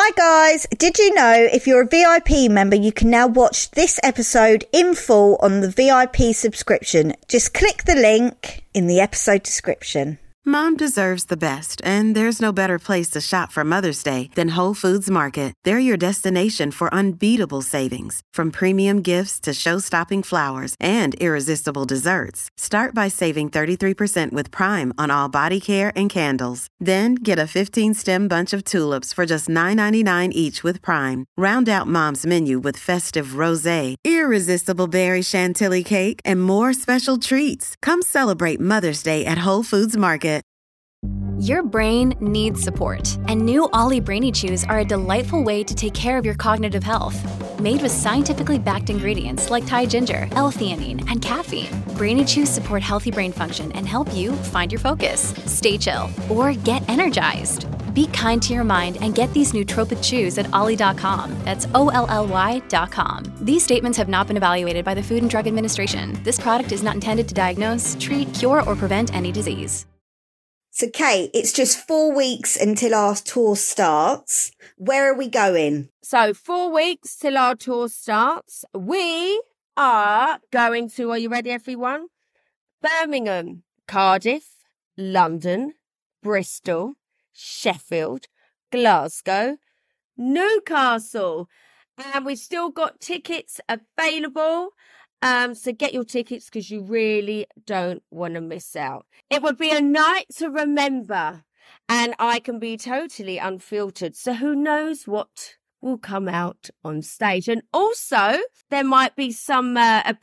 Hi guys, did you know if you're a VIP member you can now watch this episode in full on the VIP subscription? Just click the link in the episode description. Mom deserves the best, and there's no better place to shop for Mother's Day than Whole Foods Market. They're your destination for unbeatable savings, from premium gifts to show-stopping flowers and irresistible desserts. Start by saving 33% with Prime on all body care and candles. Then get a 15-stem bunch of tulips for just $9.99 each with Prime. Round out Mom's menu with festive rosé, irresistible berry chantilly cake, and more special treats. Come celebrate Mother's Day at Whole Foods Market. Your brain needs support, and new Ollie Brainy Chews are a delightful way to take care of your cognitive health. Made with scientifically backed ingredients like Thai ginger, L-theanine, and caffeine, Brainy Chews support healthy brain function and help you find your focus, stay chill, or get energized. Be kind to your mind and get these nootropic chews at ollie.com. That's OLLY.com. These statements have not been evaluated by the Food and Drug Administration. This product is not intended to diagnose, treat, cure, or prevent any disease. So Kate, it's just 4 weeks until our tour starts. Where are we going? So 4 weeks till our tour starts. We are going to, are you ready everyone? Birmingham, Cardiff, London, Bristol, Sheffield, Glasgow, Newcastle. And we've still got tickets available. So get your tickets because you really don't want to miss out. It would be a night to remember, and I can be totally unfiltered. So who knows what will come out on stage. And also, there might be some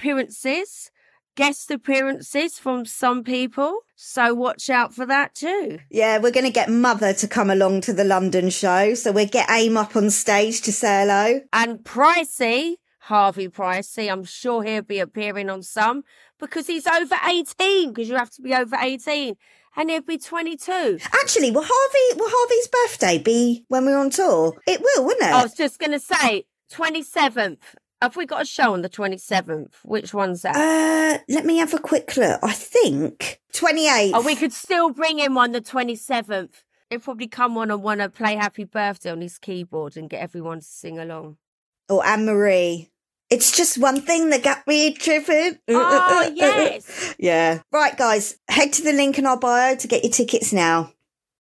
guest appearances from some people. So watch out for that too. Yeah, we're going to get Mother to come along to the London show. So we'll get AIM up on stage to say hello. And Pricey, Harvey Pricey, I'm sure he'll be appearing on some because he's over 18, because you have to be over 18, and he'll be 22. Actually, will Harvey's birthday be when we're on tour? It will, wouldn't it? I was just going to say 27th. Have we got a show on the 27th? Which one's that? Let me have a quick look. I think 28th. Oh, we could still bring him on the 27th. He'll probably come on and want to play Happy Birthday on his keyboard and get everyone to sing along. Or Anne-Marie. It's just one thing that got me tripping. Oh, yes. Yeah. Right, guys, head to the link in our bio to get your tickets now.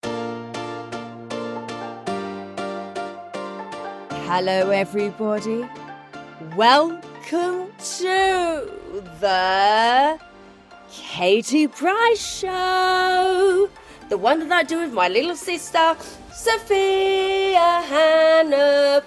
Hello, everybody. Welcome to the Katie Price Show. The one that I do with my little sister, Sophia Hannah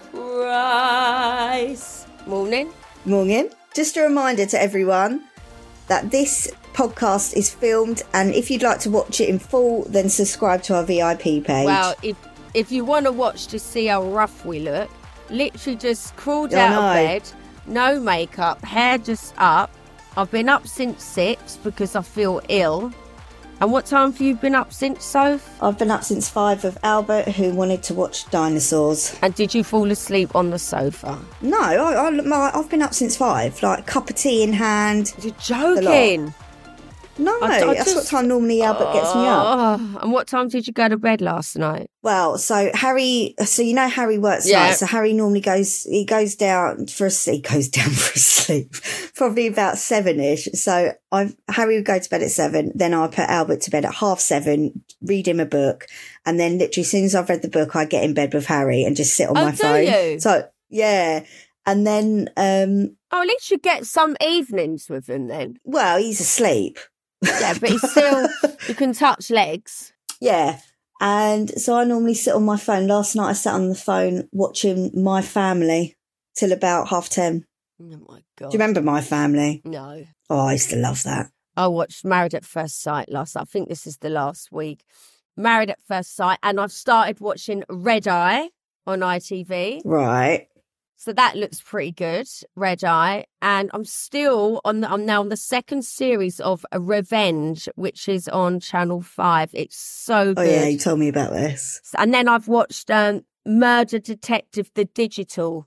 Price. Morning. Morning. Just a reminder to everyone that this podcast is filmed, and if you'd like to watch it in full, then subscribe to our VIP page. Well, if you want to watch to see how rough we look, literally just crawled out of bed, no makeup, hair just up. I've been up since 6 because I feel ill. And what time have you been up since, Soph? I've been up since 5 with Albert, who wanted to watch dinosaurs. And did you fall asleep on the sofa? No, I've been up since 5, like cup of tea in hand. You're joking. No, that's what time normally Albert gets me up. And what time did you go to bed last night? Well, so Harry works nights, so Harry normally goes down for a sleep, probably about 7ish. So Harry would go to bed at 7, then I put Albert to bed at 7:30, read him a book, and then literally as soon as I've read the book, I get in bed with Harry and just sit on my phone. You? So, yeah. And then... at least you get some evenings with him then. Well, he's asleep. Yeah, but he's still, you can touch legs. Yeah. And so I normally sit on my phone. Last night I sat on the phone watching My Family till about 10:30. Oh my God. Do you remember My Family? No. Oh, I used to love that. I watched Married at First Sight last night. I think this is the last week. Married at First Sight. And I've started watching Red Eye on ITV. Right. So that looks pretty good, Red Eye. And I'm now on the second series of Revenge, which is on Channel 5. It's so good. Oh, yeah, you told me about this. And then I've watched Murder Detective, the digital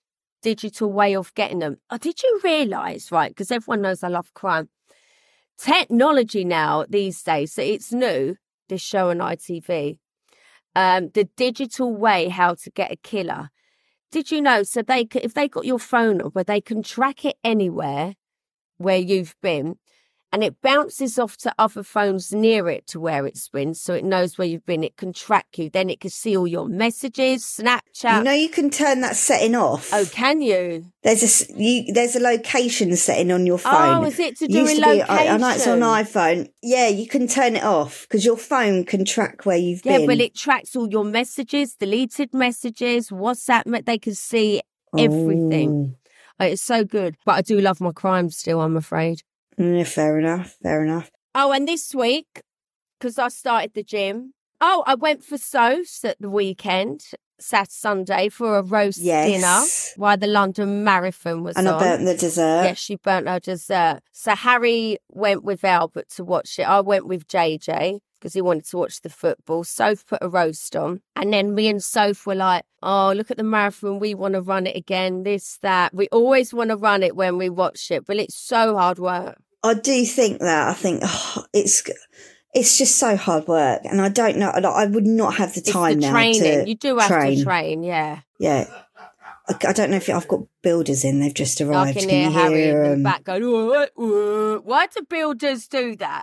way of getting them. Oh, did you realise, right, because everyone knows I love crime, technology now these days, so it's new, this show on ITV. The digital way how to get a killer. Did you know? So if they got your phone number, they can track it anywhere where you've been, and it bounces off to other phones near it to where it's been, so it knows where you've been. It can track you. Then it can see all your messages, Snapchat. You know, you can turn that setting off. Oh, can you? There's a location setting on your phone. Oh, is it to do with location? I know it's on iPhone. Yeah, you can turn it off because your phone can track where you've been. Yeah, well, it tracks all your messages, deleted messages, WhatsApp. They can see everything. Oh, it's so good. But I do love my crime still, I'm afraid. Fair enough. Oh, and this week, because I started the gym, I went for Soph's at the weekend, Sunday, for a roast dinner while the London Marathon was on. And I burnt the dessert. Yes, she burnt her dessert. So Harry went with Albert to watch it. I went with JJ because he wanted to watch the football. Soph put a roast on. And then me and Soph were like, oh, look at the marathon. We want to run it again, this, that. We always want to run it when we watch it, but it's so hard work. I do think that. I think it's just so hard work. And I don't know. I would not have the time now training. To You do have to train, yeah. Yeah. I don't know if I've got builders in. They've just arrived. I can hear Harry in the back going, why do builders do that?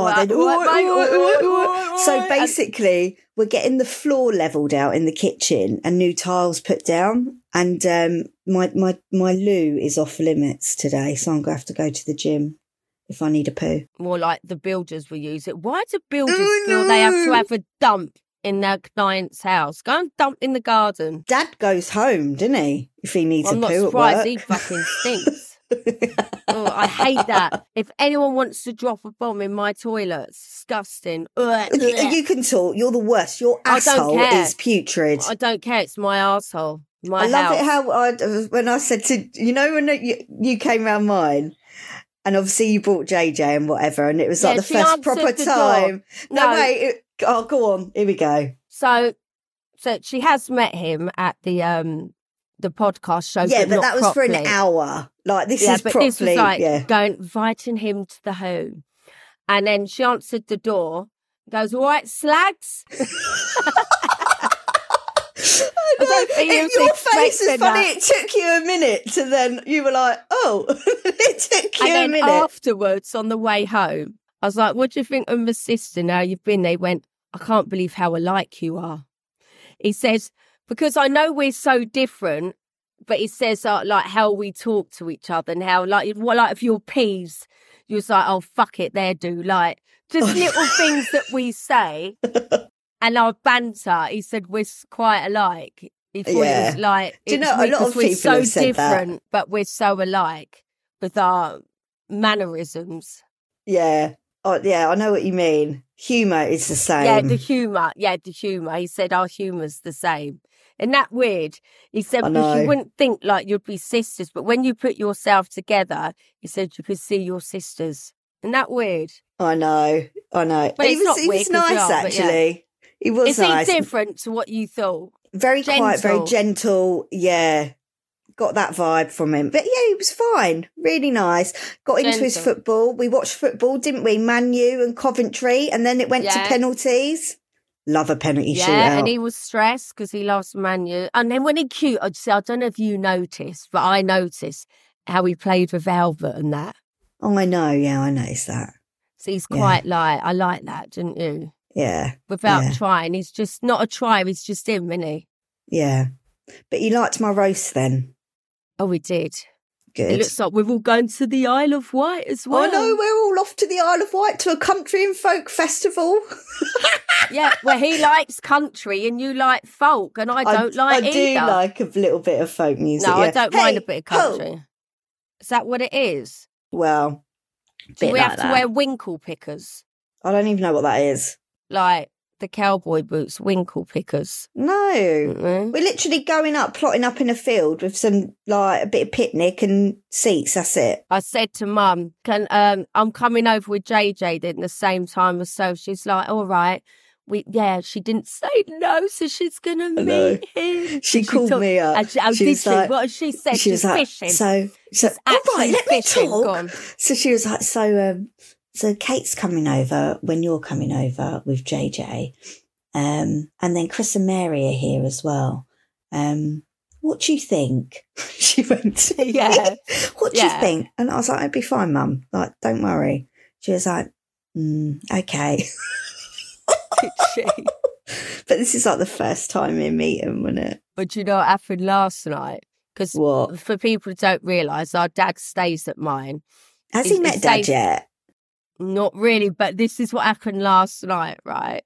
So basically, we're getting the floor levelled out in the kitchen and new tiles put down. And my loo is off limits today, so I'm going to have to go to the gym if I need a poo. More like the builders will use it. Why do builders feel they have to have a dump in their client's house? Go and dump in the garden. Dad goes home, doesn't he? If he needs a poo at work. I'm not surprised he fucking stinks. I hate that. If anyone wants to drop a bomb in my toilet, it's disgusting. You can talk. You're the worst. Your asshole is putrid. I don't care. It's my asshole. I love it how when I said to when you came round mine. And obviously you brought JJ and whatever, and it was like the first proper time. No, wait. Go on. Here we go. So she has met him at the podcast show. Yeah, but that was properly. For an hour. Like this is properly. This was like inviting him to the home, and then she answered the door. Goes, all right, slags. Your face is funny. It took you a minute to then you were like, oh, it took you a minute. Afterwards, on the way home, I was like, what do you think of my sister now you've been there? He went, I can't believe how alike you are. He says, because I know we're so different, but he says like how we talk to each other and how like if you're peas, you was like, oh, fuck it, there do. Like just little things that we say. And our banter, he said, we're quite alike. He thought it was like, do you know, a lot of people so have said different, that. But we're so alike with our mannerisms. Yeah. Oh, yeah, I know what you mean. Humour is the same. Yeah, the humour. He said our humour's the same. Isn't that weird? He said, because you wouldn't think like you'd be sisters, but when you put yourself together, he said you could see your sisters. Isn't that weird? I know. But he was nice, actually. He was nice. Is he different to what you thought? Very quiet, very gentle. Yeah. Got that vibe from him. But yeah, he was fine. Really nice. Got into his football. We watched football, didn't we? Man U and Coventry. And then it went to penalties. Love a penalty shootout. Yeah, and he was stressed because he loves Man U. And then when he cute, I'd say, I don't know if you noticed, but I noticed how he played with Albert and that. Oh, I know. Yeah, I noticed that. So he's quite I like that, didn't you? Yeah. Without trying. He's just not a try. He's just him, isn't he? Yeah. But you liked my roast then? Oh, we did. Good. It looks like we're all going to the Isle of Wight as well. I know, we're all off to the Isle of Wight to a country and folk festival. Yeah, well, he likes country and you like folk, and I don't like either. I do like a little bit of folk music. No, I don't mind a bit of country. Is that what it is? Well, do we have to wear winkle pickers? I don't even know what that is. Like the cowboy boots, winkle pickers. No. Mm-hmm. We're literally plotting up in a field with some, like, a bit of picnic and seats, that's it. I said to Mum, I'm coming over with JJ then the same time as so. She's like, all right. She didn't say no, so she's going to meet him. She called me up. What has she said? She was like, fishing. So all right, let me talk. So she was like, so Kate's coming over when you're coming over with JJ. And then Chris and Mary are here as well. What do you think? She went to me. Yeah. What do you think? And I was like, it'd be fine, Mum. Like, don't worry. She was like, okay. But this is like the first time we meet him, wasn't it? But you know what happened last night? Because for people who don't realise, our dad stays at mine. Has he met Dad yet? Not really, but this is what happened last night, right?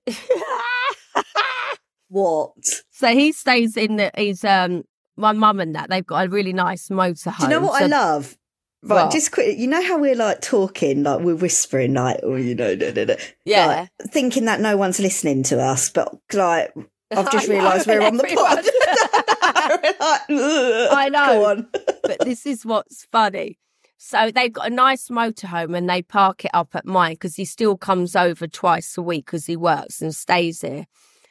What? So he stays in my mum and that, they've got a really nice motorhome. Do you know what I love? Right, just quick. You know how we're like talking, like we're whispering, like, oh, you know, yeah, like, thinking that no one's listening to us, but like I've just realised we're on the pod. I know. Go on. But this is what's funny. So they've got a nice motorhome and they park it up at mine because he still comes over twice a week because he works and stays here.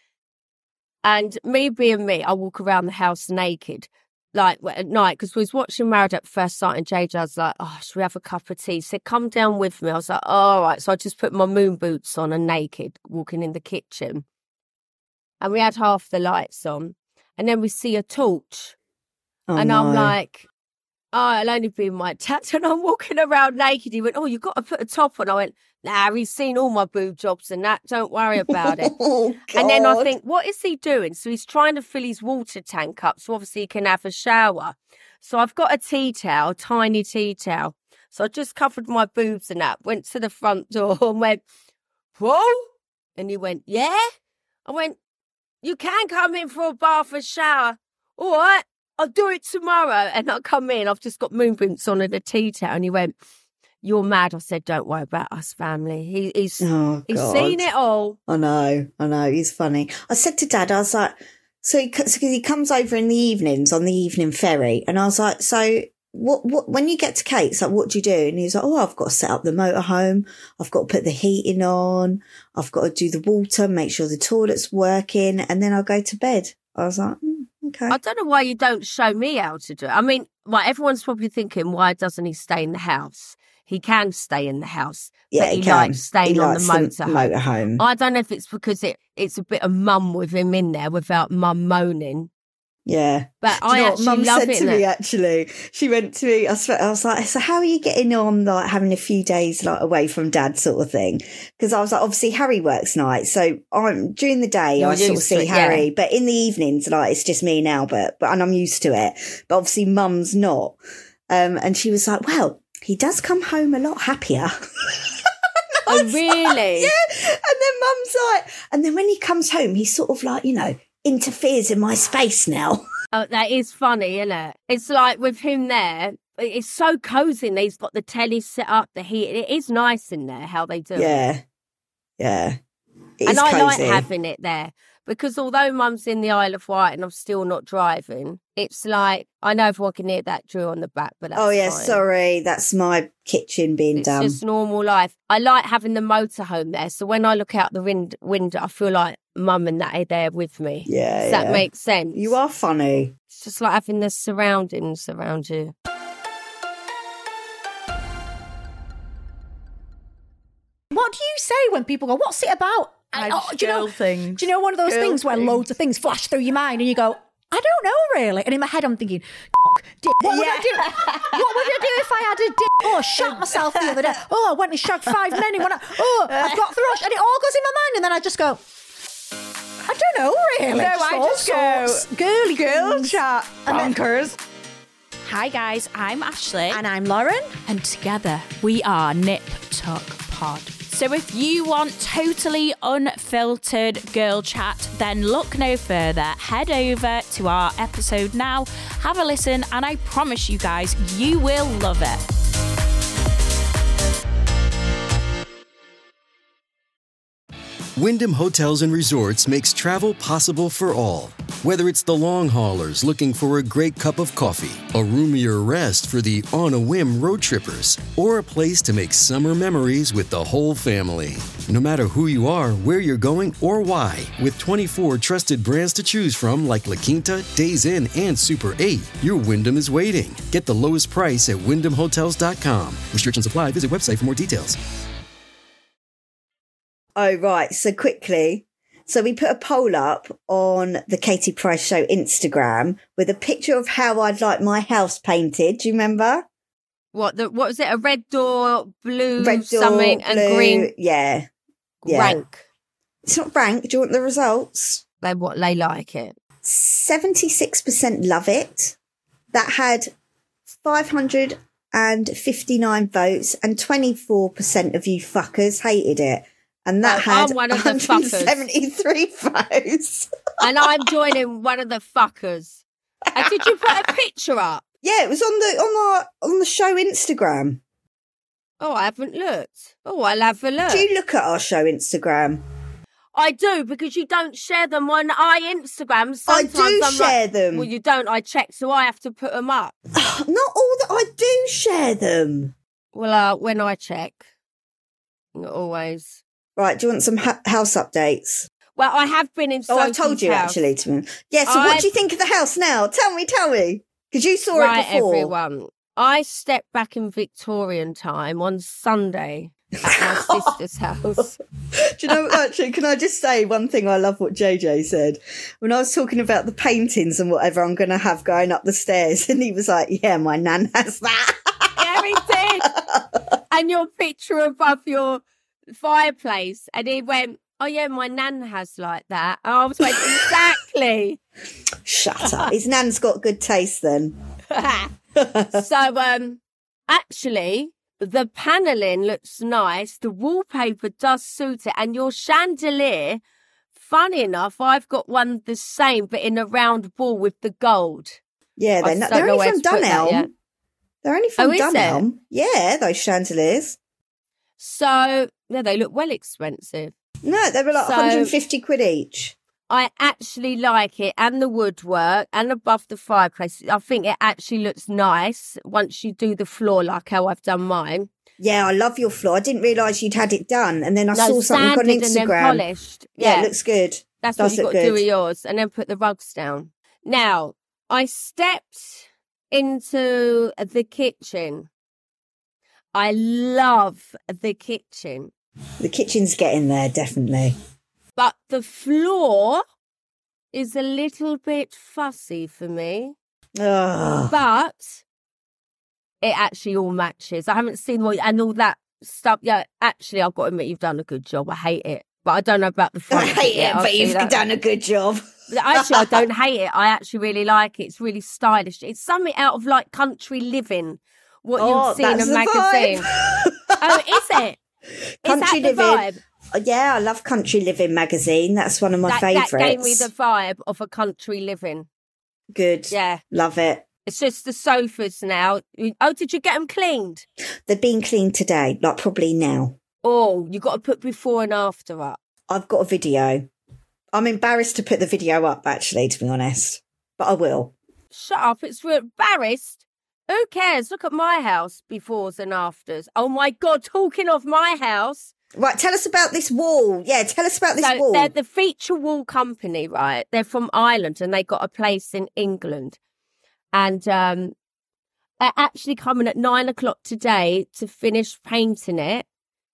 And me being me, I walk around the house naked. Like at night, because we was watching Married at First Sight and JJ was like, oh, should we have a cup of tea? He said, come down with me. I was like, oh, all right. So I just put my moon boots on and naked, walking in the kitchen. And we had half the lights on. And then we see a torch. I'm like, oh, it'll only be my tat. And I'm walking around naked. He went, oh, you've got to put a top on. I went, nah, he's seen all my boob jobs and that. Don't worry about it. Oh, and then I think, what is he doing? So he's trying to fill his water tank up so obviously he can have a shower. So I've got a tea towel, tiny tea towel. So I just covered my boobs and that, went to the front door and went, whoa. And he went, yeah. I went, you can come in for a bath or shower. All right, I'll do it tomorrow. And I come in, I've just got moon boots on and a tea towel. And he went, you're mad. I said, don't worry about us, family. He's seen it all. I know. He's funny. I said to Dad, I was like, because he comes over in the evenings on the evening ferry. And I was like, so what, when you get to Kate's, like, what do you do? And he was like, oh, I've got to set up the motorhome. I've got to put the heating on. I've got to do the water, make sure the toilet's working. And then I'll go to bed. I was like, okay. I don't know why you don't show me how to do it. I mean, everyone's probably thinking, why doesn't he stay in the house? He can stay in the house, yeah, but he likes staying on the motorhome. I don't know if it's because it's a bit of mum with him in there without mum moaning. Yeah. But I actually Mum love said it. To me, actually, she went to me, I was like, so how are you getting on, like, having a few days, like, away from Dad sort of thing? Because I was like, obviously, Harry works nights. So during the day, I sort of see Harry. Yeah. But in the evenings, like, it's just me now, and I'm used to it. But obviously, Mum's not. And she was like, well, he does come home a lot happier. Oh, really? Yeah. And then Mum's like, and then when he comes home, he's sort of like, you know, interferes in my space now. Oh, that is funny, isn't it? It's like with him there, it's so cozy. And he's got the telly set up, the heat. It is nice in there how they do it. Yeah. And I like having it there because although Mum's in the Isle of Wight and I'm still not driving, it's like, I know everyone can hear that drill on the back, but that's fine. Sorry, that's my kitchen being done. It's just normal life. I like having the motorhome there, so when I look out the window, I feel like Mum and that are there with me. Yeah, Does that make sense? You are funny. It's just like having the surroundings around you. What do you say when people go, what's it about? Do you know one of those things where loads of things flash through your mind and you go, I don't know really. And in my head I'm thinking, dick. What would I do? What would I do if I had a dick? Oh, I shot myself the other day. Oh, I went and shagged 5 men in one. I've got thrush. And it all goes in my mind. And then I just go, I don't know really. No, I just go, girly girl things. chat bonkers. Hi guys, I'm Ashley. And I'm Lauren. And together we are Nip Tuck Pod. So if you want totally unfiltered girl chat, then look no further. Head over to our episode now, have a listen, and I promise you guys, you will love it. Wyndham Hotels & Resorts makes travel possible for all. Whether it's the long haulers looking for a great cup of coffee, a roomier rest for the on-a-whim road trippers, or a place to make summer memories with the whole family. No matter who you are, where you're going, or why, with 24 trusted brands to choose from like La Quinta, Days Inn, and Super 8, your Wyndham is waiting. Get the lowest price at WyndhamHotels.com. Restrictions apply. Visit website for more details. Oh, right. So quickly, So we put a poll up on the Katie Price Show Instagram with a picture of how I'd like my house painted. Do you remember? What was it? A red door, blue, Red door, something, blue, and green. Yeah. Rank. It's not rank. Do you want the results? They like it. 76% love it. That had 559 votes, and 24% of you fuckers hated it. And that had I'm one of the 173 votes. And I'm joining one of the fuckers. And did you put a picture up? Yeah, it was on the show Instagram. Oh, I haven't looked. Oh, I'll have a look. Do you look at our show Instagram? I do, because you don't share them on Instagram. Sometimes I'm share them. Well, you don't. I check, so I have to put them up. Not all that I do share them. Well, when I check, not always. Right, do you want some house updates? Well, I have been in Sophie's I told you house. actually to me. Yeah, so what do you think of the house now? Tell me. Because you saw it before. Everyone. I stepped back in Victorian time on Sunday at my sister's house. Do you know, actually, can I just say one thing? I love what JJ said. When I was talking about the paintings and whatever I'm going to have going up the stairs, and he was like, yeah, my nan has that. Yeah, he did. And your picture above your fireplace. And he went, oh, yeah, my nan has like that. And I was like, exactly. Shut up. His nan's got good taste then. So, actually, the panelling looks nice. The wallpaper does suit it. And your chandelier, funny enough, I've got one the same, but in a round ball with the gold. Yeah, they're only from Dunelm. They're only from Dunelm. Yeah, those chandeliers. So, yeah, they look well expensive. No, they were like 150 quid each. I actually like it, and the woodwork, and above the fireplace. I think it actually looks nice once you do the floor like how I've done mine. Yeah, I love your floor. I didn't realise you'd had it done, and then I saw something on Instagram. And then polished. Yeah, it looks good. That's what you've got to do with yours, and then put the rugs down. Now, I stepped into the kitchen. I love the kitchen. The kitchen's getting there, definitely. But the floor is a little bit fussy for me. Ugh. But it actually all matches. I haven't seen what and all that stuff. Yeah, actually, I've got to admit, you've done a good job. I hate it. But I don't know about the front. I hate it, but you've done a good job. Actually, I don't hate it. I actually really like it. It's really stylish. It's something out of like Country Living, what you'd see in a magazine. Oh, is it? Country is that the Living. vibe? Yeah, I love Country Living magazine. That's one of my favourites. That gave me the vibe of a Country Living. Good. Yeah. Love it. It's just the sofas now. Oh, did you get them cleaned? They're being cleaned today, like probably now. Oh, you got to put before and after up. I've got a video. I'm embarrassed to put the video up, actually, to be honest. But I will. Shut up. It's embarrassed. Who cares? Look at my house, befores and afters. Oh, my God. Talking of my house. Right, tell us about this wall. Yeah, tell us about this wall. They're the Feature Wall Company, right? They're from Ireland and they got a place in England. And they're actually coming at 9:00 today to finish painting it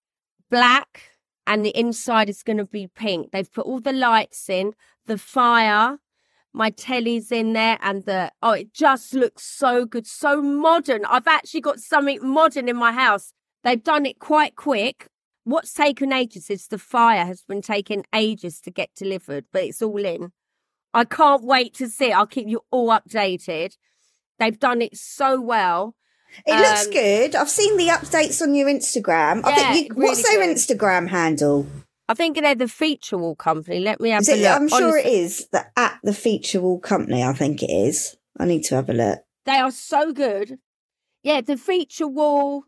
black, and the inside is going to be pink. They've put all the lights in, the fire, my telly's in there, and it just looks so good, so modern. I've actually got something modern in my house. They've done it quite quick. What's taken ages is the fire has been taking ages to get delivered, but it's all in. I can't wait to see it. I'll keep you all updated. They've done it so well. It looks good. I've seen the updates on your Instagram. What's their Instagram handle? I think they're the Feature Wall Company. Let me have a look. I'm sure it is at the Feature Wall Company. I think it is. I need to have a look. They are so good. Yeah, the Feature Wall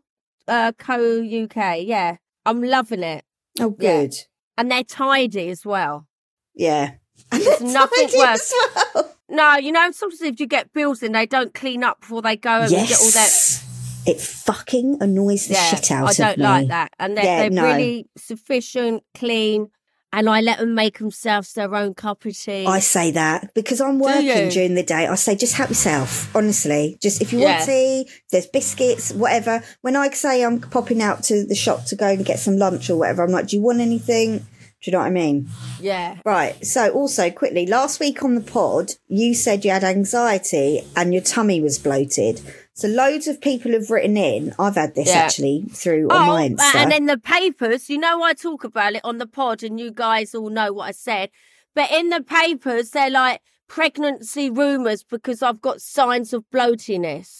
Co UK. Yeah, I'm loving it. Oh, good. Yeah. And they're tidy as well. Yeah. And there's nothing worse. Well. No, sometimes if you get bills in, they don't clean up before they go and get all that. It fucking annoys the shit out of me. I don't like that. And they're really sufficient, clean, and I let them make themselves their own cup of tea. I say that because I'm working during the day. I say, just help yourself, honestly. Just if you want tea, there's biscuits, whatever. When I say I'm popping out to the shop to go and get some lunch or whatever, I'm like, do you want anything? Do you know what I mean? Yeah. Right. So also quickly, last week on the pod, you said you had anxiety and your tummy was bloated. So loads of people have written in. I've had this actually through on my Insta. And in the papers, I talk about it on the pod and you guys all know what I said. But in the papers, they're like pregnancy rumours because I've got signs of bloatiness.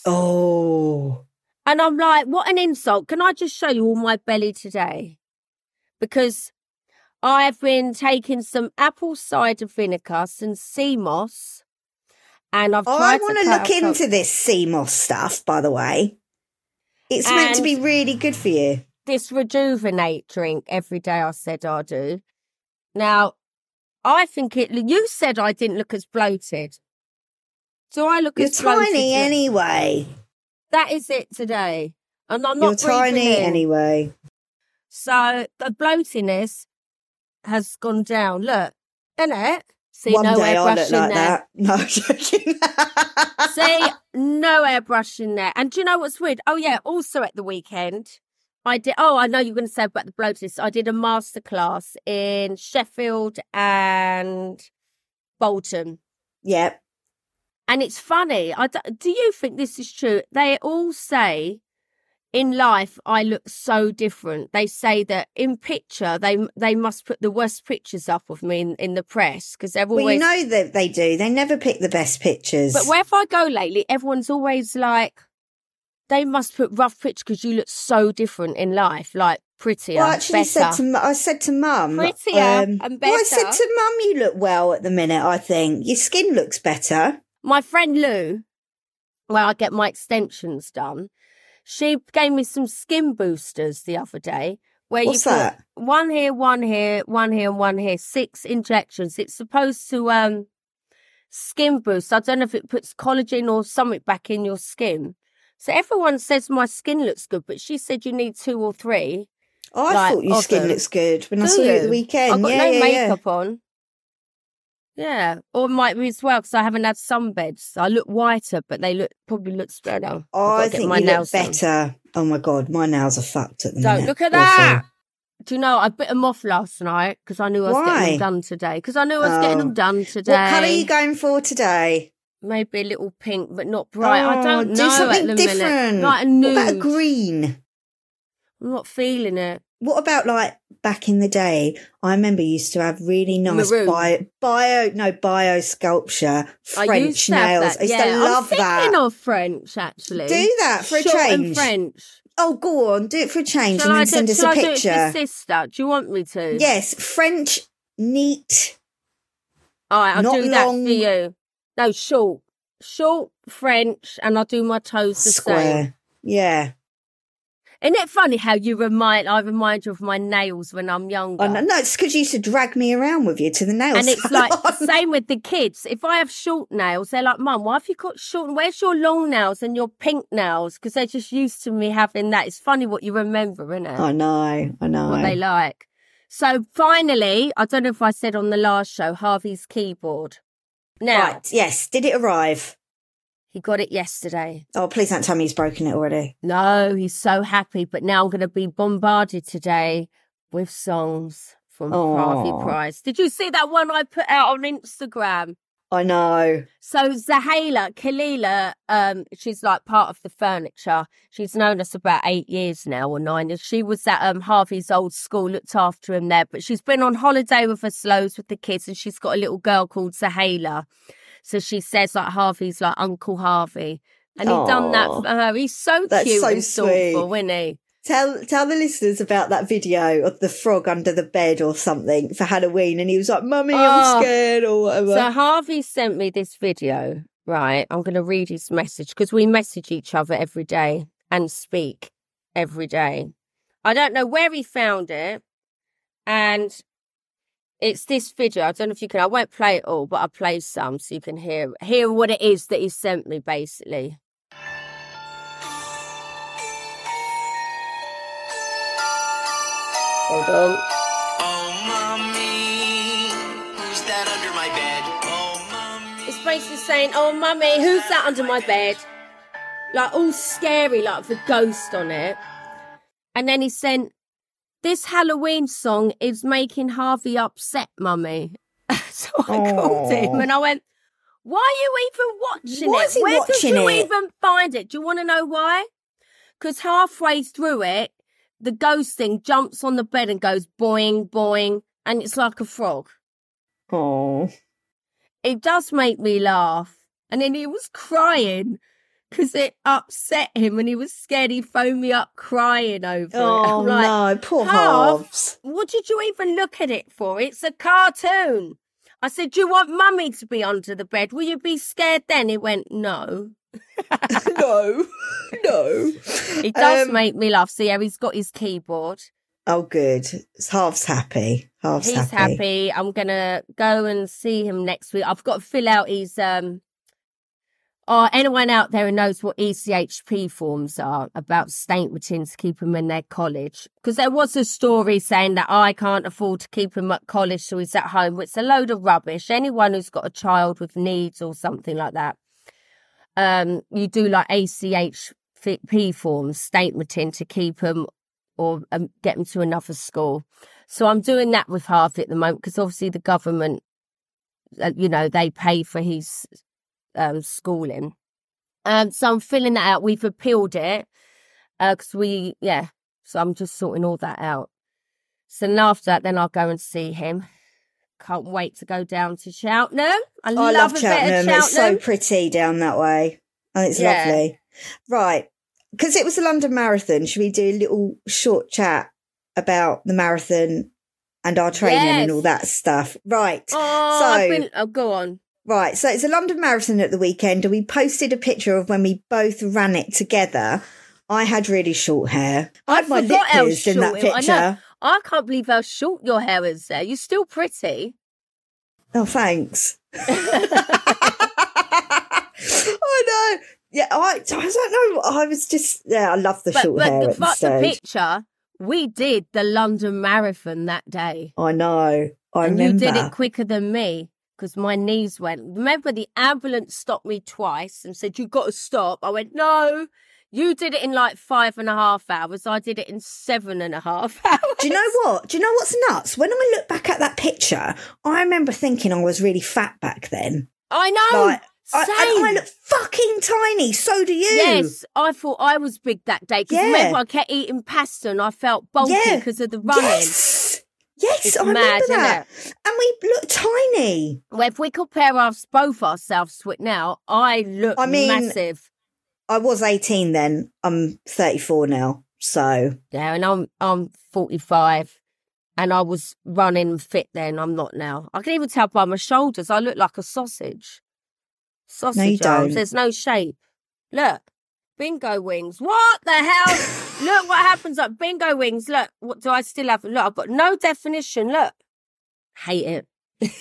Oh. And I'm like, what an insult. Can I just show you all my belly today? Because I've been taking some apple cider vinegar, some sea moss, and I've tried to want to look into this sea moss stuff, by the way. It's meant to be really good for you. This Rejuvenate drink every day I said I do. Now, I think you said I didn't look as bloated. Do I look as bloated? You're tiny anyway. That is it today. And I'm not You're tiny anyway. So the bloatiness has gone down. Look, innit? See, One no day I'll look airbrush like in there. that. No, I'm joking. See, no airbrush in there. And do you know what's weird? Oh, yeah, also at the weekend, I did... Oh, I know you're going to say about the bloatiness. I did a masterclass in Sheffield and Bolton. Yep. And it's funny. Do you think this is true? They all say... In life, I look so different. They say that in picture, they must put the worst pictures up of me in the press because they're always... Well, you know that they do. They never pick the best pictures. But wherever I go lately, everyone's always like, they must put rough pictures because you look so different in life, like prettier, well, I actually better. I said to Mum... Prettier and better. Well, I said to Mum, you look well at the minute, I think. Your skin looks better. My friend Lou, where I get my extensions done... She gave me some skin boosters the other day. What's that? One here, one here, one here, and one here. 6 injections. It's supposed to skin boost. I don't know if it puts collagen or something back in your skin. So everyone says my skin looks good, but she said you need 2 or 3. I thought your skin looks good when I saw you at the weekend. I've got no makeup on. Yeah, or it might be as well because I haven't had sunbeds. I look whiter, but they probably look better. I think my nails look better. Done. Oh my God, my nails are fucked at the minute. Don't look at that. Do you know, I bit them off last night because I knew I was getting them done today. Because I knew I was getting them done today. What colour are you going for today? Maybe a little pink, but not bright. I don't know. Do something at the different. Minute. Like a nude. What about a green? I'm not feeling it. What about like back in the day? I remember you used to have really nice bio sculpture French nails. I used to love that. I'm thinking of French actually. Do that for a change. And French. Oh, go on, do it for a change and then send us a picture. Shall I do it for sister? Do you want me to? Yes, French, neat. All right, I'll do that for you. No, short French, and I'll do my toes the same. Yeah. Isn't it funny how I remind you of my nails when I'm younger? Oh, no, it's because you used to drag me around with you to the nail And salon. it's like, same with the kids. If I have short nails, they're like, Mum, why have you got short? Where's your long nails and your pink nails? Because they're just used to me having that. It's funny what you remember, isn't it? I know. What they like. So finally, I don't know if I said on the last show, Harvey's keyboard. Now, right, yes. Did it arrive? He got it yesterday. Oh, please don't tell me he's broken it already. No, he's so happy. But now I'm going to be bombarded today with songs from Harvey Price. Did you see that one I put out on Instagram? I know. So Kalila, she's like part of the furniture. She's known us about 8 years now or 9. She was at Harvey's old school, looked after him there. But she's been on holiday with us loads with the kids, and she's got a little girl called Zahela. So she says like Harvey's like Uncle Harvey. And he done that for her. He's so cute and thoughtful, isn't he? Tell the listeners about that video of the frog under the bed or something for Halloween. And he was like, Mummy, I'm scared or whatever. So Harvey sent me this video, right? I'm going to read his message because we message each other every day and speak every day. I don't know where he found it. And it's this video. I don't know if you can. I won't play it all, but I'll play some so you can hear what it is that he sent me, basically. Hold on. Oh, Mummy, who's that under my bed? Oh, Mummy. It's basically saying, oh, Mummy, who's that under my bed? Like, all scary, like, with a ghost on it. And then he sent, this Halloween song is making Harvey upset, Mummy. So I called him and I went, why are you even watching it? Where did you even find it? Do you want to know why? Because halfway through it, the ghost thing jumps on the bed and goes boing, boing, and it's like a frog. Oh. It does make me laugh. And then he was crying because it upset him and he was scared. He phoned me up crying over it. Oh, like, no, poor Harves. What did you even look at it for? It's a cartoon. I said, do you want Mummy to be under the bed? Will you be scared then? He went, no. No. It does make me laugh. See how he's got his keyboard. Oh, good. Harve's happy. He's happy. I'm going to go and see him next week. I've got to fill out his... anyone out there who knows what ECHP forms are about Staintmerton to keep him in their college? Because there was a story saying that I can't afford to keep him at college, so he's at home. It's a load of rubbish. Anyone who's got a child with needs or something like that, you do like ACHP forms, Staintmerton, to keep him or get him to another school. So I'm doing that with Harvey at the moment because obviously the government, they pay for his schooling. So I'm filling that out. We've appealed it because so I'm just sorting all that out. So then after that, then I'll go and see him. Can't wait to go down to Cheltenham. I love Cheltenham. It's so pretty down that way. And it's lovely. Right. Because it was the London Marathon, should we do a little short chat about the marathon and our training and all that stuff? Right. Go on. Right. So it's a London Marathon at the weekend, and we posted a picture of when we both ran it together. I had really short hair. I had my lip pierced in that picture. I can't believe how short your hair is there. You're still pretty. Oh, thanks. I know. Yeah, I don't know. I was just, I love the short hair at the stage. But the picture, we did the London Marathon that day. I know. I remember. You did it quicker than me because my knees went. Remember, the ambulance stopped me twice and said, you've got to stop. I went, no. You did it in like 5.5 hours. I did it in 7.5 hours. Do you know what? Do you know what's nuts? When I look back at that picture, I remember thinking I was really fat back then. I know. Like, I look fucking tiny. So do you. Yes, I thought I was big that day. Because remember, I kept eating pasta and I felt bulky because of the running. Yes, it's I remember that. And we look tiny. Well, if we compare both ourselves to it now, I look massive. I was 18 then. I'm 34 now. So yeah, and I'm 45. And I was running fit then. I'm not now. I can even tell by my shoulders. I look like a sausage. Sausage arms. There's no shape. Look, bingo wings. What the hell? Look what happens at bingo wings. Look, what do I still have? Look, I've got no definition. Look, hate it.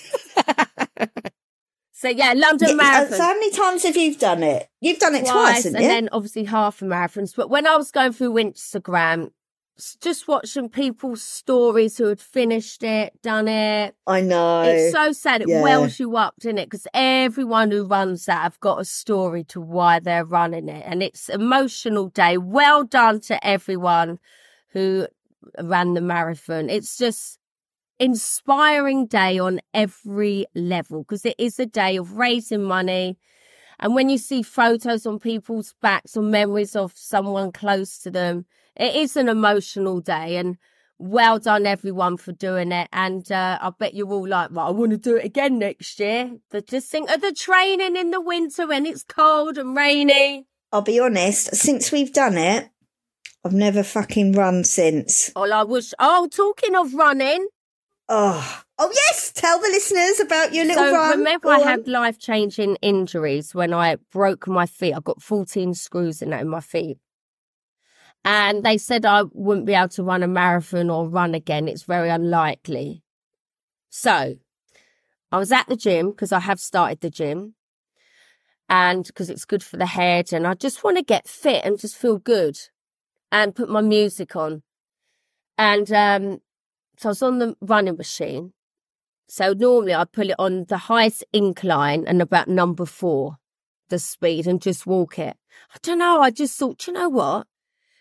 So yeah, London Marathon. So how many times have you done it? You've done it twice, haven't you? And then obviously half a marathons. But when I was going through Instagram, just watching people's stories who had finished it, done it. I know. It's so sad. It wells you up, doesn't it? Because everyone who runs that have got a story to why they're running it. And it's an emotional day. Well done to everyone who ran the marathon. It's just inspiring day on every level because it is a day of raising money. And when you see photos on people's backs or memories of someone close to them, it is an emotional day, and well done everyone for doing it. And I bet you're all like, well, I want to do it again next year. But just think of the training in the winter when it's cold and rainy. I'll be honest, since we've done it, I've never fucking run since. Talking of running. Oh yes, tell the listeners about your little run. Remember I had life-changing injuries when I broke my feet. I got 14 screws in my feet. And they said I wouldn't be able to run a marathon or run again. It's very unlikely. So I was at the gym because I have started the gym and because it's good for the head. And I just want to get fit and just feel good and put my music on. And so I was on the running machine. So normally I put it on the highest incline and about number 4, the speed, and just walk it. I don't know. I just thought, you know what?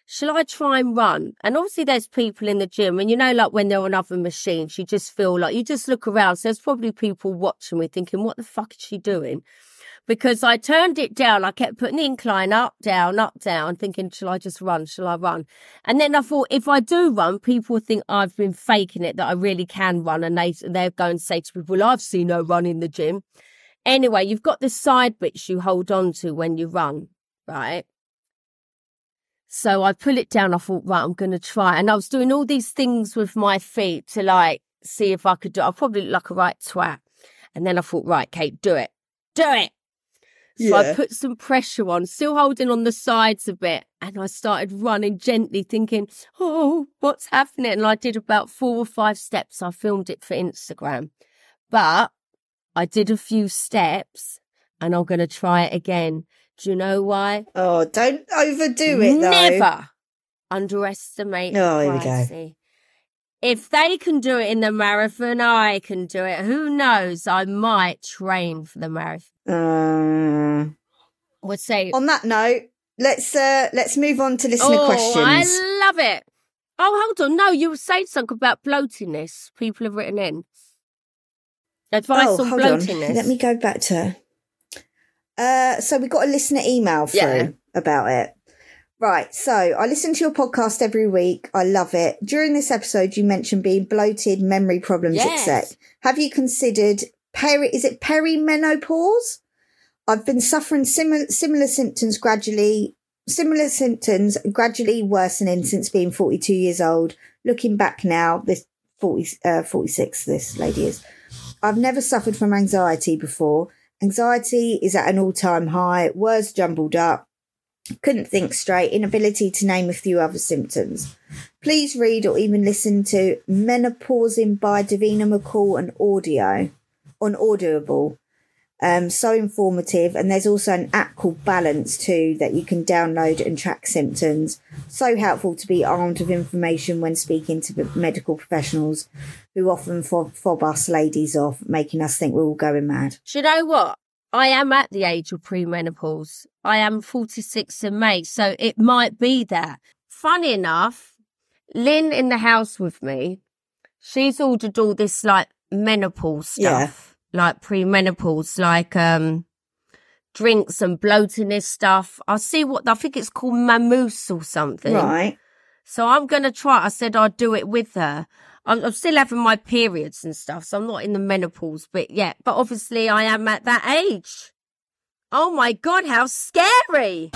shall I try and run? And obviously there's people in the gym and, you know, like when they're on other machines, you just feel like, you just look around. So there's probably people watching me thinking, what the fuck is she doing? Because I turned it down. I kept putting the incline up, down, thinking, shall I just run? Shall I run? And then I thought, if I do run, people think I've been faking it, that I really can run. And they're going to say to people, well, I've seen her run in the gym. Anyway, you've got the side bits you hold on to when you run, right? So I pull it down. I thought, right, I'm going to try. And I was doing all these things with my feet to like, see if I could do it. I probably look like a right twat. And then I thought, right, Kate, do it. Do it. So I put some pressure on, still holding on the sides a bit. And I started running gently thinking, oh, what's happening? And I did about 4 or 5 steps. I filmed it for Instagram. But I did a few steps and I'm going to try it again. Do you know why? Oh, don't overdo it, though. Never underestimate Pricey. If they can do it in the marathon, I can do it. Who knows? I might train for the marathon. We'll say. On that note, let's move on to listener questions. I love it. Oh, hold on. No, you were saying something about bloatiness. People have written in. Advice on bloatiness. Let me go back to... so we got a listener email through about it. Right, so I listen to your podcast every week. I love it. During this episode, you mentioned being bloated, memory problems, etc. Have you considered perimenopause? I've been suffering similar symptoms gradually worsening since being 42 years old. Looking back now, 46 this lady is. I've never suffered from anxiety before. Anxiety is at an all-time high, words jumbled up, couldn't think straight, inability to name a few other symptoms. Please read or even listen to Menopausing by Davina McCall on Audible. So informative. And there's also an app called Balance too that you can download and track symptoms. So helpful to be armed with information when speaking to medical professionals who often fob us ladies off, making us think we're all going mad. Do you know what? I am at the age of premenopause. I am 46 in May, so it might be that. Funny enough, Lynn in the house with me, she's ordered all this like menopause stuff, like premenopause, like drinks and bloatiness stuff. I think it's called Mammoose or something. Right. So I'm going to try. I said I'd do it with her. I'm still having my periods and stuff, so I'm not in the menopause bit yet. But obviously I am at that age. Oh my God, how scary.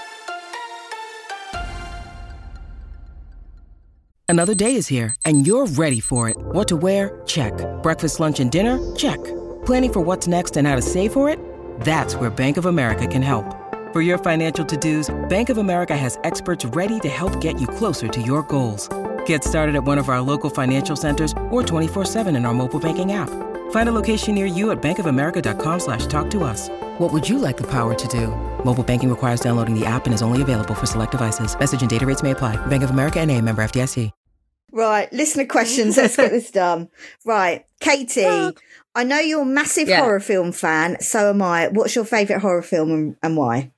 Another day is here, and you're ready for it. What to wear? Check. Breakfast, lunch, and dinner? Check. Planning for what's next and how to save for it? That's where Bank of America can help. For your financial to-dos, Bank of America has experts ready to help get you closer to your goals. Get started at one of our local financial centers or 24/7 in our mobile banking app. Find a location near you at bankofamerica.com/talktous. What would you like the power to do? Mobile banking requires downloading the app and is only available for select devices. Message and data rates may apply. Bank of America NA, member FDIC. Right, listener questions. Let's get this done. Right, Katie, I know you're a massive horror film fan. So am I. What's your favourite horror film and why?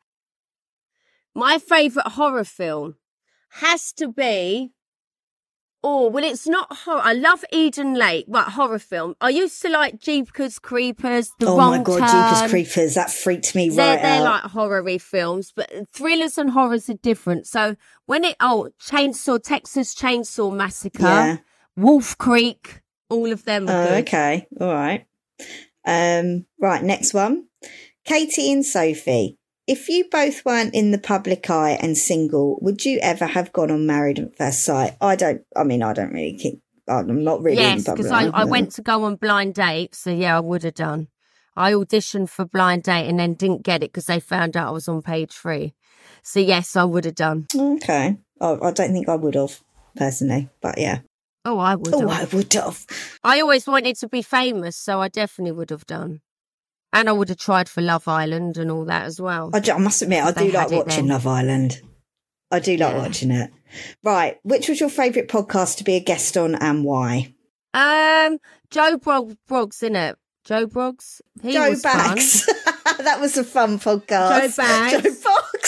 My favourite horror film has to be... Oh, well, it's not horror. I love Eden Lake, but horror film. I used to like Jeepers Creepers, The Wrong Turn. Oh, my God, Jeepers Creepers. That freaked me right out. They're like horror-y films, but thrillers and horrors are different. So when Texas Chainsaw Massacre, Wolf Creek, all of them are good. Okay, all right. Right, next one. Katie and Sophie. If you both weren't in the public eye and single, would you ever have gone on Married at First Sight? I'm not really in the public because I went to go on blind date, so I would have done. I auditioned for blind date and then didn't get it because they found out I was on page 3. So yes, I would have done. Okay. I don't think I would have, personally, but yeah. Oh, I would have. Oh, I would have. I always wanted to be famous, so I definitely would have done. And I would have tried for Love Island and all that as well. I must admit, I do like watching Love Island. I do like watching it. Right. Which was your favourite podcast to be a guest on and why? Joe Broggs, innit? Joe Broggs? Joe Bags. That was a fun podcast. Joe Bags. Joe Fox.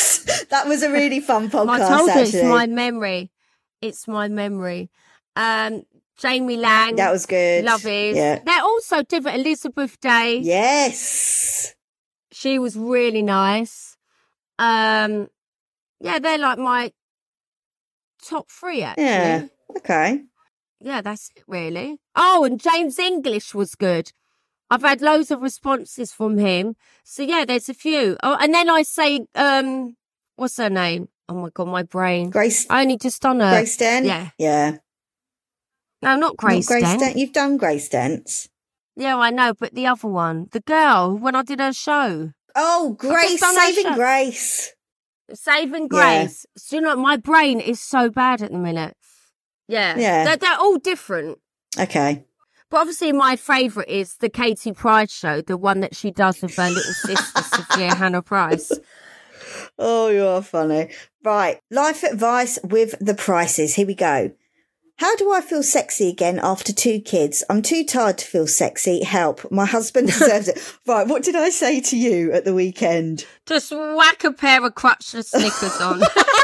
That was a really fun podcast, I told you, actually. it's my memory. It's my memory. Jamie Lang. That was good. Love it. Yeah. They're also different. Elizabeth Day. Yes. She was really nice. Yeah, they're like my top 3, actually. Yeah. Okay. Yeah, that's it, really. Oh, and James English was good. I've had loads of responses from him. So, yeah, there's a few. Oh, and then I say, what's her name? Oh, my God, my brain. Grace. I only just done her. Grace Dent? Yeah. Yeah. No, not Grace Dent. You've done Grace Dent. Yeah, I know, but the other one. The girl, when I did her show. Oh, Grace. Saving Grace. Saving Grace. Yeah. So, you know, my brain is so bad at the minute. Yeah. They're all different. Okay. But obviously my favourite is the Katie Price show, the one that she does with her little sister, Sophia Hannah-Price. Oh, you're funny. Right. Life advice with the Prices. Here we go. How do I feel sexy again after 2 kids? I'm too tired to feel sexy. Help. My husband deserves it. Right. What did I say to you at the weekend? Just whack a pair of crutchless Snickers on.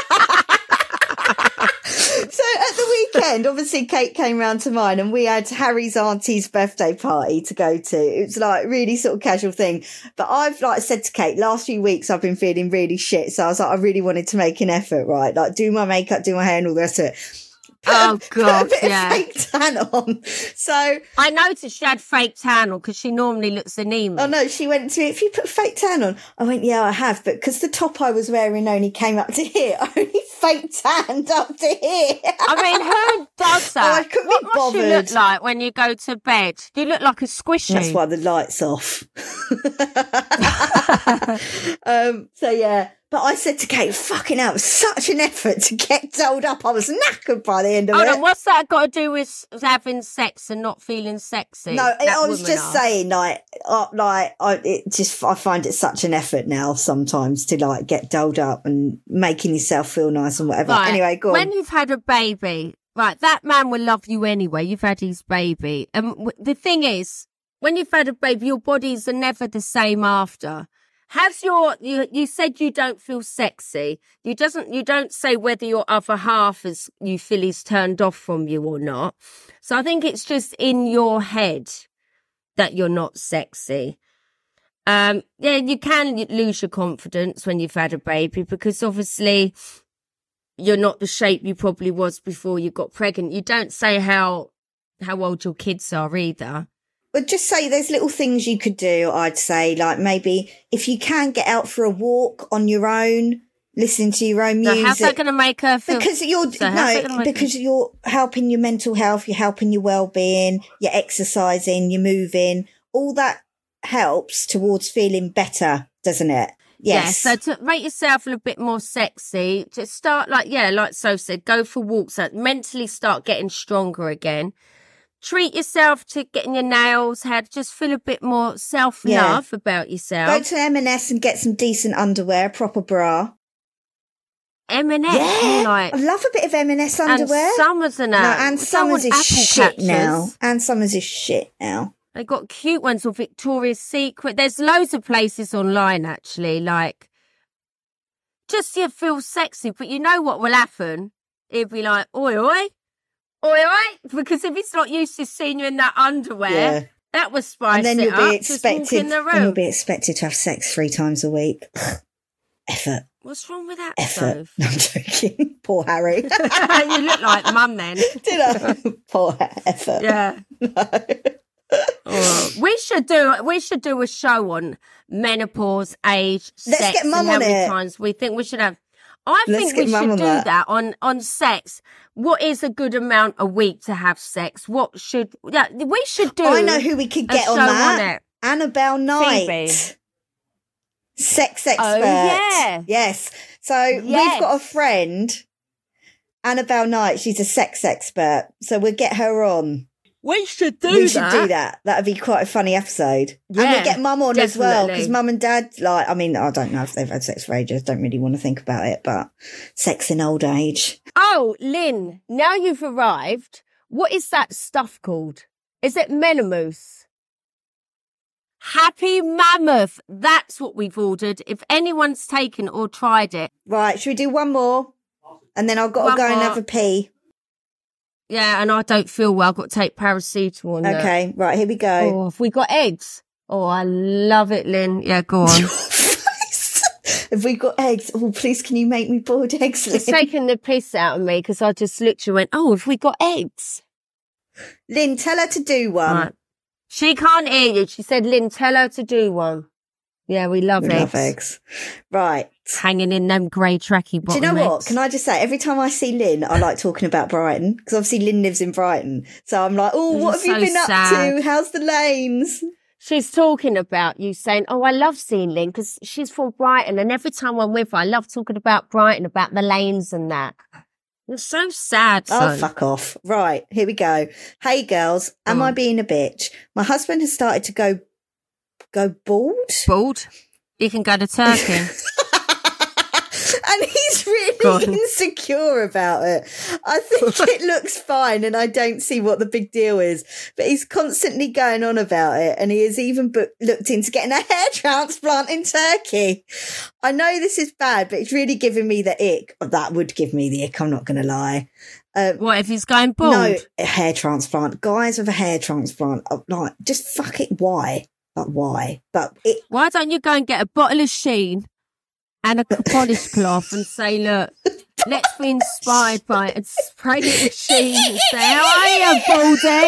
So at the weekend, obviously Kate came round to mine and we had Harry's auntie's birthday party to go to. It was like really sort of casual thing. But I've like said to Kate, last few weeks I've been feeling really shit. So I was like, I really wanted to make an effort, right? Like do my makeup, do my hair and all the rest of it. God, put a bit of fake tan on. So I noticed she had fake tan on because she normally looks anemic. Oh no, she went to me, if you put fake tan on. I went, yeah, I have, but because the top I was wearing only came up to here, I only fake tanned up to here. I mean, who does that? Oh, I couldn't what be must bothered. you look like when you go to bed? You look like a squishy. That's why the light's off. So yeah. But I said to Kate, fucking hell, it was such an effort to get dolled up. I was knackered by the end of it. On, what's that got to do with having sex and not feeling sexy? No, I was just saying, I find it such an effort now sometimes to like get dolled up and making yourself feel nice and whatever. Right. Anyway, go on. When you've had a baby, right, that man will love you anyway. You've had his baby. And the thing is, when you've had a baby, your bodies are never the same after. You said you don't feel sexy. You don't say whether your other half you feel is turned off from you or not. So I think it's just in your head that you're not sexy. Yeah, you can lose your confidence when you've had a baby because obviously you're not the shape you probably was before you got pregnant. You don't say how old your kids are either. But just say there's little things you could do, I'd say, like maybe if you can get out for a walk on your own, listen to your own music. So how's that going to make her feel? Because you're helping your mental health, you're helping your well-being, you're exercising, you're moving. All that helps towards feeling better, doesn't it? Yes. Yeah, so to make yourself a little bit more sexy, just start like So said, go for walks, mentally start getting stronger again. Treat yourself to getting your nails had. Just feel a bit more self-love about yourself. Go to M&S and get some decent underwear, proper bra. M&S? Yeah, like, I love a bit of M&S underwear. And Summers and that. No, and Summers is shit now. And Summers is shit now. They got cute ones with Victoria's Secret. There's loads of places online, actually, like, just you feel sexy. But you know what will happen? It'd be like, oi, oi. Oi, oi, because if it's not used to seeing you in that underwear, that was spicy. And then you'll be expected. The room. Then you'll be expected to have sex 3 times a week. Effort. What's wrong with that? Effort. No, I'm joking. Poor Harry. You look like Mum then. Did I? Poor effort. Yeah. No. We should do a show on menopause, age, Let's sex, get Mum and how on many it. times we think we should have. I Let's think we get Mum should on do that on sex. What is a good amount a week to have sex? We should do. I know who we could get on that. Annabelle Knight. Phoebe. Sex expert. Oh, yeah. Yes. So we've got a friend, Annabelle Knight. She's a sex expert. So we'll get her on. We should do that. That'd be quite a funny episode. Yeah, and we'll get Mum on as well. Because definitely. Mum and Dad, I don't know if they've had sex for ages. Don't really want to think about it. But sex in old age. Oh, Lynn, now you've arrived. What is that stuff called? Is it Menamousse? Happy Mammoth. That's what we've ordered. If anyone's taken or tried it. Right, should we do one more? And then I've got to go and have a pee. Yeah, and I don't feel well. I've got to take paracetamol. Okay, right, here we go. Oh, have we got eggs? Oh, I love it, Lynn. Yeah, go on. Have we got eggs? Oh, please, can you make me boiled eggs, Lynn? It's taking the piss out of me because I just literally went, oh, have we got eggs? Lynn, tell her to do one. Right. She can't hear you. She said, Lynn, tell her to do one. Yeah, we love eggs. Right. Hanging in them grey tracky bottom Do you know eggs. what? Can I just say, every time I see Lynn, I like talking about Brighton, because obviously Lynn lives in Brighton. So I'm like, oh, what have you been up to? How's the lanes? She's talking about you saying, oh, I love seeing Lynn because she's from Brighton. And every time I'm with her, I love talking about Brighton, about the lanes and that. It's so sad, son. Oh, fuck off. Right, here we go. Hey, girls, am I being a bitch? My husband has started to go bald. Bald? You can go to Turkey. And he's really insecure about it. I think it looks fine and I don't see what the big deal is. But he's constantly going on about it, and he has even looked into getting a hair transplant in Turkey. I know this is bad, but it's really giving me the ick. That would give me the ick, I'm not going to lie. What, if he's going bald? No, a hair transplant. Guys with a hair transplant. Like, just fuck it, why? Like, why? Why don't you go and get a bottle of Sheen and a polish cloth and say, look, let's be inspired by it, and spray it with Sheen and say, how are you, Baldy?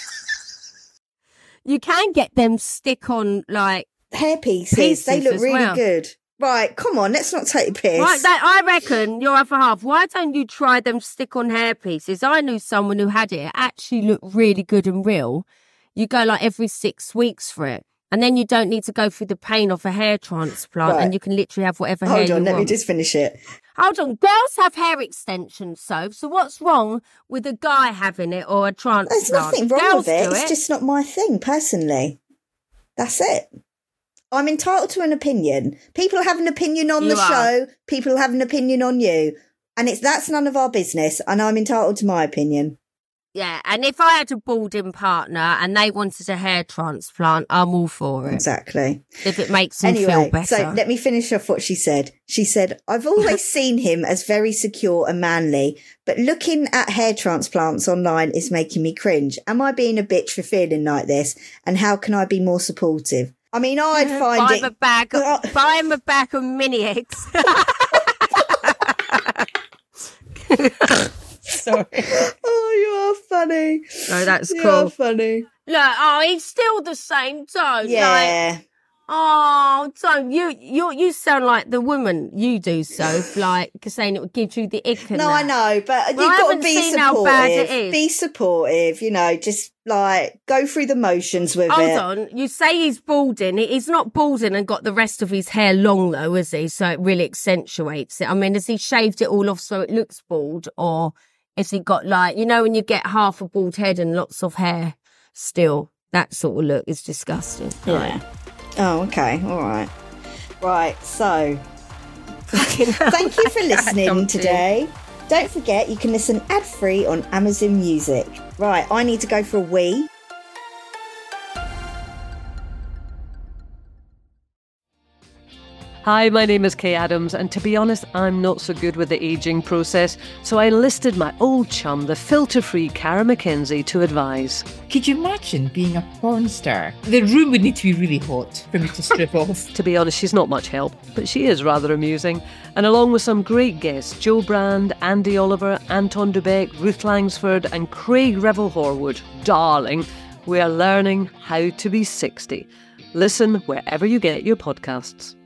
You can get them stick on, like, hair pieces. They look really good. Right, come on, let's not take the piss. Right, I reckon your other half, why don't you try them stick on hair pieces? I knew someone who had it. It actually looked really good and real. You go like every 6 weeks for it. And then you don't need to go through the pain of a hair transplant, and you can literally have whatever hair you want. Hold on, let me just finish it. Hold on. Girls have hair extensions, so what's wrong with a guy having it or a transplant? There's nothing wrong with it. It's just not my thing, personally. That's it. I'm entitled to an opinion. People have an opinion on the show. People have an opinion on you. And that's none of our business, and I'm entitled to my opinion. Yeah, and if I had a balding partner and they wanted a hair transplant, I'm all for it. Exactly. If it makes them feel better. So let me finish off what she said. She said, I've always seen him as very secure and manly, but looking at hair transplants online is making me cringe. Am I being a bitch for feeling like this? And how can I be more supportive? I mean, I'd find buy him a bag of mini eggs. Sorry. Oh, you are funny. No, that's cool. You're funny. Look, he's still the same, don't? Yeah. Don't. You sound like the woman you do, Soph, like saying it would give you the ick. No, I know, but you've got to be supportive. How bad it is. Be supportive, just like go through the motions with it. Hold on. You say he's balding. He's not balding and got the rest of his hair long, though, is he? So it really accentuates it. I mean, has he shaved it all off so it looks bald, or has he got when you get half a bald head and lots of hair still? That sort of look is disgusting. Yeah. Oh, okay. All right. Right. So, thank you for listening today. Don't forget, you can listen ad-free on Amazon Music. Right. I need to go for a wee. Hi, my name is Kay Adams, and to be honest, I'm not so good with the ageing process, so I enlisted my old chum, the filter-free Cara McKenzie, to advise. Could you imagine being a porn star? The room would need to be really hot for me to strip off. To be honest, she's not much help, but she is rather amusing. And along with some great guests, Jo Brand, Andy Oliver, Anton Dubeck, Ruth Langsford, and Craig Revel-Horwood, darling, we are learning how to be 60. Listen wherever you get your podcasts.